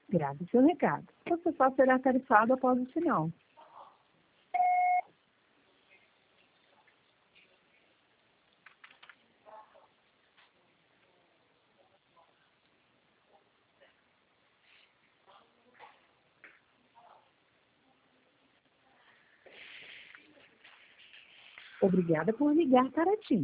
Grave seu recado. Você só será tarifado após o sinal. Obrigada por ligar para a TIM.